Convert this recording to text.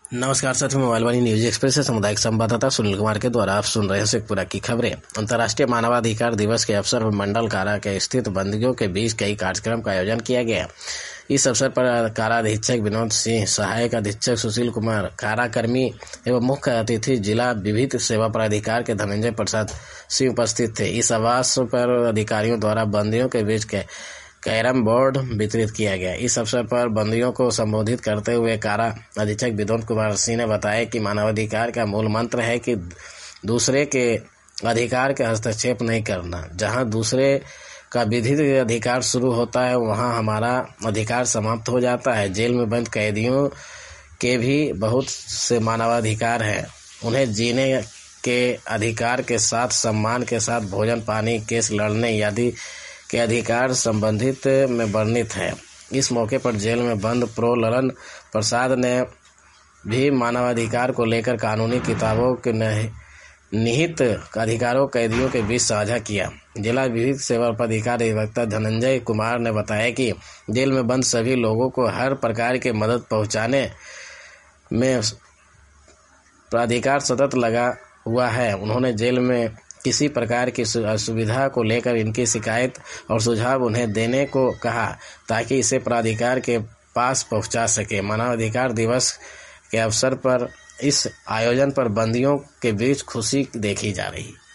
नमस्कार साथियों, मोबाइल वाली न्यूज एक्सप्रेस से सामुदायिक संवाददाता सुनील कुमार के द्वारा आप सुन रहे हैं शेखपुरा की खबरें। अंतर्राष्ट्रीय मानवाधिकार दिवस के अवसर पर मंडल कारा के स्थित बंदियों के बीच कई कार्यक्रम का आयोजन किया गया। इस अवसर पर कारा अधीक्षक विनोद सिंह, सहायक अधीक्षक सुशील कुमार, कारा कर्मी एवं मुख्य अतिथि जिला विधिक सेवा प्राधिकार के धनंजय प्रसाद सिंह उपस्थित थे। इस आवास पर अधिकारियों द्वारा बंदियों के बीच के कैरम बोर्ड वितरित किया गया। इस अवसर पर बंदियों को संबोधित करते हुए कारा अधीक्षक विनोद कुमार सिंह ने बताया कि मानवाधिकार का मूल मंत्र है कि दूसरे के अधिकार के हस्तक्षेप नहीं करना। जहां दूसरे का विधिक अधिकार शुरू होता है, वहां हमारा अधिकार समाप्त हो जाता है। जेल में बंद कैदियों के भी बहुत से मानवाधिकार हैं। उन्हें जीने के अधिकार के साथ सम्मान के साथ भोजन, पानी, केस लड़ने आदि के अधिकार संबंधित में वर्णित है। इस मौके पर जेल में बंद प्रो ललन प्रसाद ने भी मानवाधिकार को लेकर कानूनी किताबों के निहित अधिकारों कैदियों के बीच साझा किया। जिला विधिक सेवा प्राधिकार अधिवक्ता धनंजय कुमार ने बताया कि जेल में बंद सभी लोगों को हर प्रकार की मदद पहुंचाने में प्राधिकार सतत लगा हुआ है। उन्होंने जेल में किसी प्रकार की असुविधा को लेकर इनकी शिकायत और सुझाव उन्हें देने को कहा ताकि इसे प्राधिकार के पास पहुंचा सके। मानवाधिकार दिवस के अवसर पर इस आयोजन पर बंदियों के बीच खुशी देखी जा रही।